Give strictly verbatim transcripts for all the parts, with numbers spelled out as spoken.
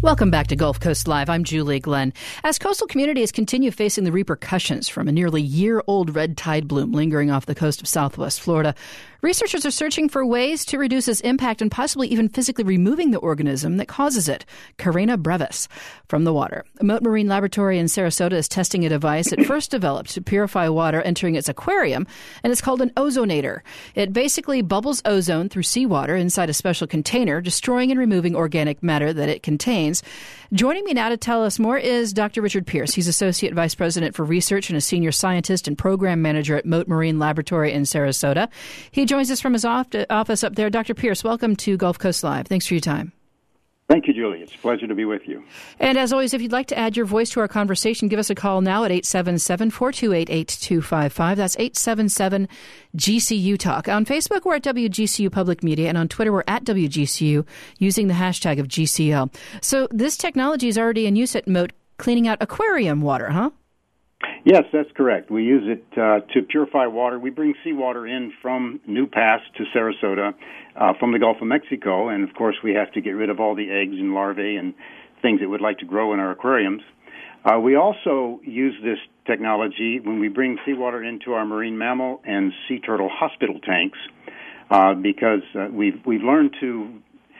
Welcome back to Gulf Coast Live. I'm Julie Glenn. As coastal communities continue facing the repercussions from a nearly year-old red tide bloom lingering off the coast of southwest Florida, researchers are searching for ways to reduce its impact and possibly even physically removing the organism that causes it, Carina brevis, from the water. Mote Marine Laboratory in Sarasota is testing a device it first developed to purify water entering its aquarium, and it's called an ozonator. It basically bubbles ozone through seawater inside a special container, destroying and removing organic matter that it contains. Joining me now to tell us more is Doctor Richard Pierce. He's Associate Vice President for Research and a Senior Scientist and Program Manager at Mote Marine Laboratory in Sarasota. He joins us from his office up there. Doctor Pierce, welcome to Gulf Coast Live. Thanks for your time. Thank you, Julie. It's a pleasure to be with you. And as always, if you'd like to add your voice to our conversation, give us a call now at eight seven seven, four two eight, eight two five five. That's eight seven seven G C U Talk. On Facebook, we're at W G C U Public Media, and on Twitter, we're at W G C U using the hashtag of G C L. So this technology is already in use at Mote, cleaning out aquarium water, huh? Yes, that's correct. We use it uh, to purify water. We bring seawater in from New Pass to Sarasota uh, from the Gulf of Mexico, and of course we have to get rid of all the eggs and larvae and things that would like to grow in our aquariums. Uh, we also use this technology when we bring seawater into our marine mammal and sea turtle hospital tanks uh, because uh, we've, we've learned to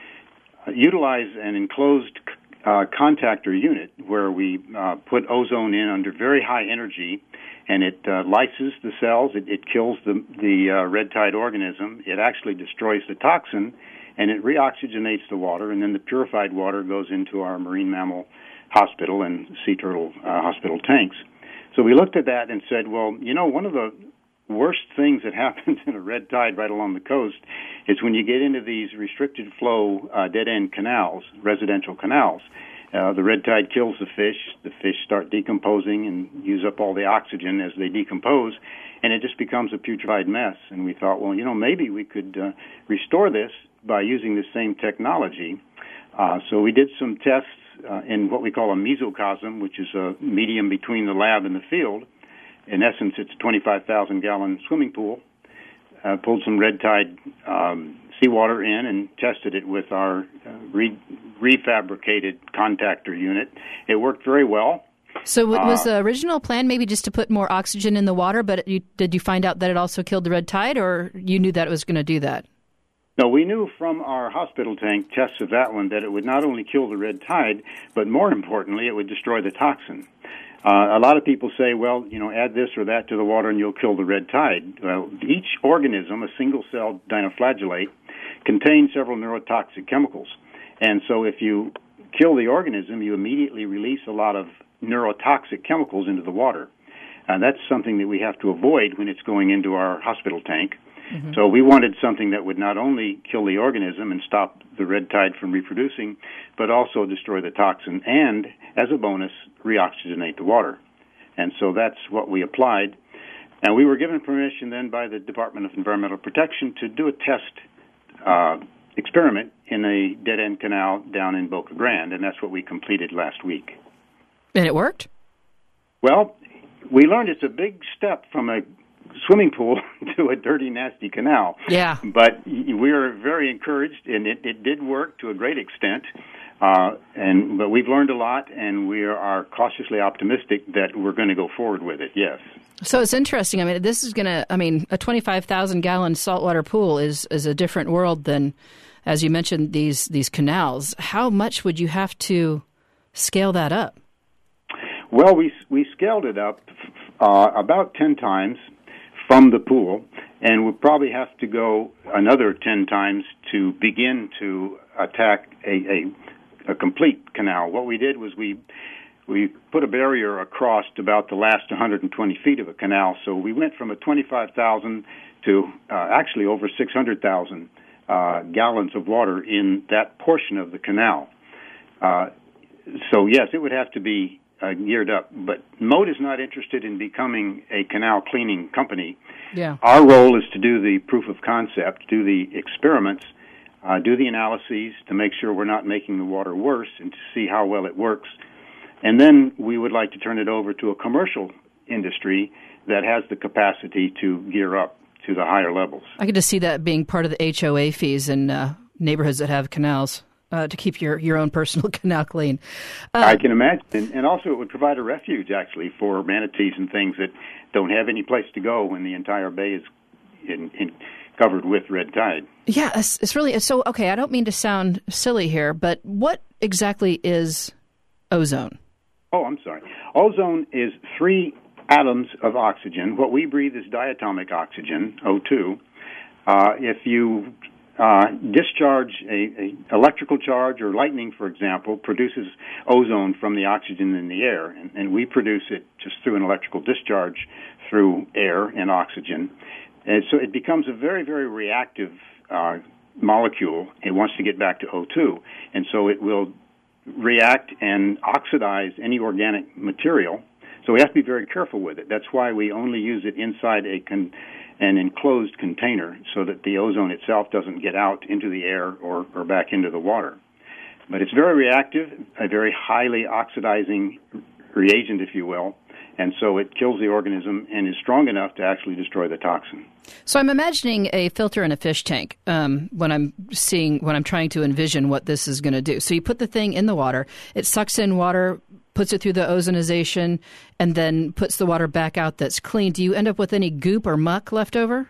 utilize an enclosed Uh, contactor unit where we uh, put ozone in under very high energy, and it uh, lyses the cells. It, it kills the the uh, red tide organism. It actually destroys the toxin, and it reoxygenates the water. And then the purified water goes into our marine mammal hospital and sea turtle uh, hospital tanks. So we looked at that and said, well, you know, one of the worst things that happens in a red tide right along the coast is when you get into these restricted flow uh, dead-end canals, residential canals. Uh, the red tide kills the fish. The fish start decomposing and use up all the oxygen as they decompose, and it just becomes a putrefied mess. And we thought, well, you know, maybe we could uh, restore this by using the same technology. Uh, so we did some tests uh, in what we call a mesocosm, which is a medium between the lab and the field. In essence, it's a twenty-five thousand gallon swimming pool. Uh, pulled some red tide um, seawater in and tested it with our uh, re- refabricated contactor unit. It worked very well. So w- was uh, the original plan maybe just to put more oxygen in the water, but you, did you find out that it also killed the red tide, or you knew that it was going to do that? No, we knew from our hospital tank tests of that one that it would not only kill the red tide, but more importantly, it would destroy the toxin. Uh, a lot of people say, well, you know, add this or that to the water and you'll kill the red tide. Well, each organism, a single-celled dinoflagellate, contains several neurotoxic chemicals. And so if you kill the organism, you immediately release a lot of neurotoxic chemicals into the water. And that's something that we have to avoid when it's going into our hospital tank. Mm-hmm. So we wanted something that would not only kill the organism and stop the red tide from reproducing, but also destroy the toxin and, as a bonus, reoxygenate the water. And so that's what we applied. And we were given permission then by the Department of Environmental Protection to do a test uh, experiment in a dead-end canal down in Boca Grande, and that's what we completed last week. And it worked? Well, we learned it's a big step from a swimming pool to a dirty, nasty canal. Yeah. But we are very encouraged, and it, it did work to a great extent. Uh, and but we've learned a lot, and we are cautiously optimistic that we're going to go forward with it, yes. So it's interesting. I mean, this is going to, I mean, a twenty-five thousand gallon saltwater pool is, is a different world than, as you mentioned, these, these canals. How much would you have to scale that up? Well, we we scaled it up uh, about ten times from the pool, and we'll probably have to go another ten times to begin to attack a, a, a complete canal. What we did was we we put a barrier across about the last one hundred twenty feet of a canal, so we went from a twenty-five thousand to uh, actually over six hundred thousand uh, gallons of water in that portion of the canal. Uh, so, yes, it would have to be Uh, geared up. But Mote is not interested in becoming a canal cleaning company. Yeah. Our role is to do the proof of concept, do the experiments, uh, do the analyses to make sure we're not making the water worse and to see how well it works. And then we would like to turn it over to a commercial industry that has the capacity to gear up to the higher levels. I could just see that being part of the H O A fees in uh, neighborhoods that have canals. uh, to keep your, your own personal canal clean. Uh, I can imagine. And, and also it would provide a refuge, actually, for manatees and things that don't have any place to go when the entire bay is in, in covered with red tide. Yeah, it's, it's really... So, okay, I don't mean to sound silly here, but what exactly is ozone? Oh, I'm sorry. Ozone is three atoms of oxygen. What we breathe is diatomic oxygen, O two. Uh, if you uh, discharge a, a electrical charge or lightning, for example, produces ozone from the oxygen in the air, and, and we produce it just through an electrical discharge through air and oxygen. And so it becomes a very, very reactive uh, molecule. It wants to get back to O two, and so it will react and oxidize any organic material. So we have to be very careful with it. That's why we only use it inside a con- an enclosed container so that the ozone itself doesn't get out into the air or, or back into the water. But it's very reactive, a very highly oxidizing reagent, if you will, and so it kills the organism and is strong enough to actually destroy the toxin. So I'm imagining a filter in a fish tank um, when I'm seeing, when I'm trying to envision what this is going to do. So you put the thing in the water, it sucks in water, puts it through the ozonization, and then puts the water back out that's clean. Do you end up with any goop or muck left over?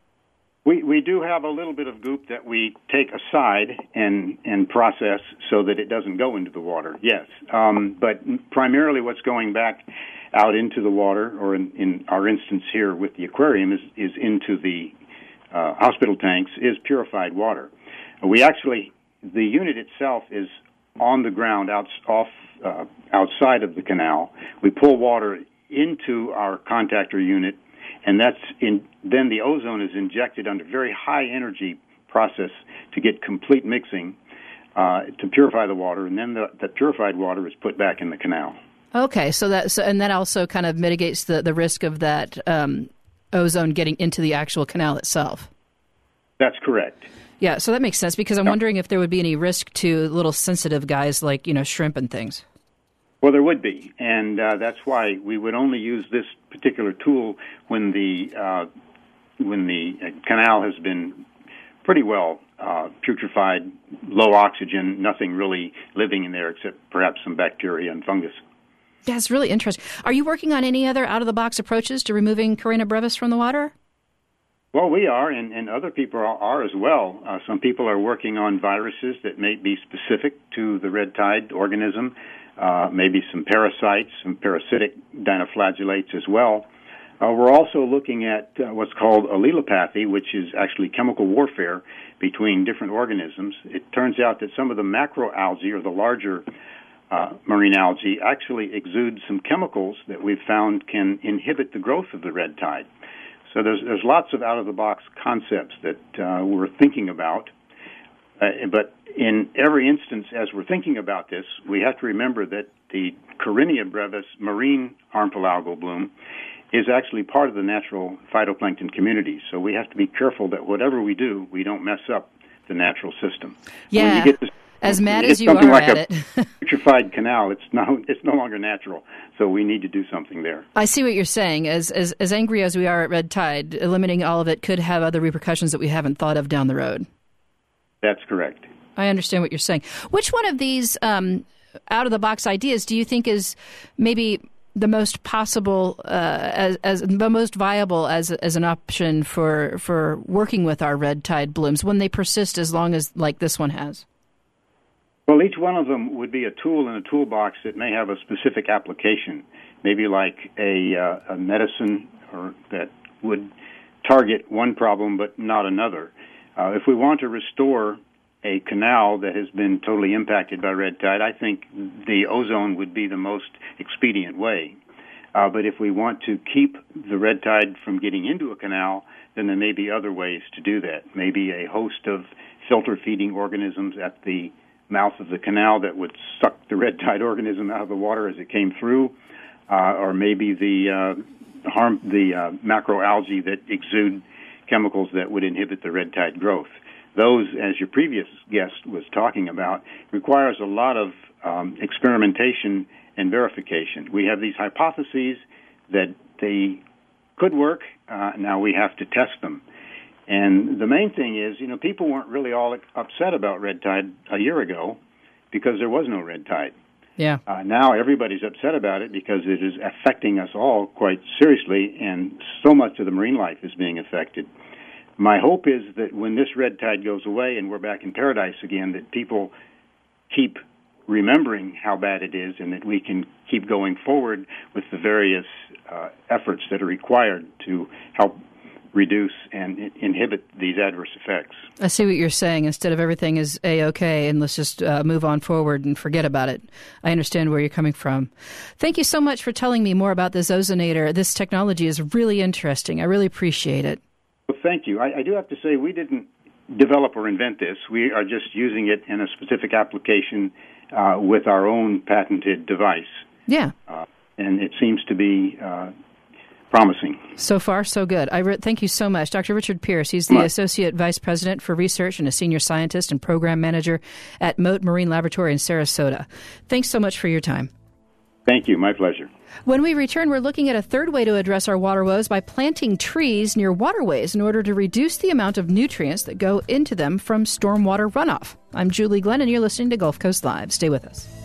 We we do have a little bit of goop that we take aside and, and process so that it doesn't go into the water, yes. Um, but primarily what's going back out into the water, or in, in our instance here with the aquarium, is, is into the uh, hospital tanks, is purified water. We actually, the unit itself is on the ground out, off, uh, outside of the canal. We pull water into our contactor unit, and that's in, then the ozone is injected under very high energy process to get complete mixing uh, to purify the water, and then the, the purified water is put back in the canal. Okay, so that so, and that also kind of mitigates the, the risk of that um, ozone getting into the actual canal itself. That's correct. Yeah, so that makes sense, because I'm no. wondering if there would be any risk to little sensitive guys like, you know, shrimp and things. Well, there would be, and uh, that's why we would only use this particular tool when the uh, when the canal has been pretty well uh, putrefied, low oxygen, nothing really living in there except perhaps some bacteria and fungus. That's really interesting. Are you working on any other out-of-the-box approaches to removing Carina brevis from the water? Well, we are, and, and other people are, are as well. Uh, some people are working on viruses that may be specific to the red tide organism, uh, maybe some parasites, some parasitic dinoflagellates as well. Uh, we're also looking at uh, what's called allelopathy, which is actually chemical warfare between different organisms. It turns out that some of the macroalgae, or the larger Uh, marine algae, actually exude some chemicals that we've found can inhibit the growth of the red tide. So there's there's lots of out-of-the-box concepts that uh, we're thinking about. Uh, but in every instance, as we're thinking about this, we have to remember that the Carina brevis marine harmful algal bloom is actually part of the natural phytoplankton community. So we have to be careful that whatever we do, we don't mess up the natural system. Yeah. When you get this, As mad as you are like at a it. putrefied canal, it's no, it's no longer natural. So we need to do something there. I see what you're saying. As, as as angry as we are at red tide, eliminating all of it could have other repercussions that we haven't thought of down the road. That's correct. I understand what you're saying. Which one of these um, out-of-the-box ideas do you think is maybe the most possible, uh, as, as the most viable as as an option for for working with our red tide blooms when they persist as long as like this one has? Well, each one of them would be a tool in a toolbox that may have a specific application, maybe like a, uh, a medicine or that would target one problem but not another. Uh, if we want to restore a canal that has been totally impacted by red tide, I think the ozone would be the most expedient way. Uh, but if we want to keep the red tide from getting into a canal, then there may be other ways to do that. Maybe a host of filter-feeding organisms at the mouth of the canal that would suck the red tide organism out of the water as it came through, uh, or maybe the uh, harm the uh, macroalgae that exude chemicals that would inhibit the red tide growth. Those, as your previous guest was talking about, requires a lot of um, experimentation and verification. We have these hypotheses that they could work. Uh, now we have to test them. And the main thing is, you know, people weren't really all upset about red tide a year ago because there was no red tide. Yeah. Uh, now everybody's upset about it because it is affecting us all quite seriously, and so much of the marine life is being affected. My hope is that when this red tide goes away and we're back in paradise again, that people keep remembering how bad it is and that we can keep going forward with the various uh, efforts that are required to help reduce and inhibit these adverse effects. I see what you're saying. Instead of everything is A-okay and let's just uh, move on forward and forget about it. I understand where you're coming from. Thank you so much for telling me more about this ozonator. This technology is really interesting. I really appreciate it. Well, thank you. I, I do have to say we didn't develop or invent this. We are just using it in a specific application uh, with our own patented device. Yeah. Uh, and it seems to be uh, promising. So far, so good. I re- thank you so much. Doctor Richard Pierce, he's the My- Associate Vice President for Research and a Senior Scientist and Program Manager at Mote Marine Laboratory in Sarasota. Thanks so much for your time. Thank you. My pleasure. When we return, we're looking at a third way to address our water woes by planting trees near waterways in order to reduce the amount of nutrients that go into them from stormwater runoff. I'm Julie Glenn, and you're listening to Gulf Coast Live. Stay with us.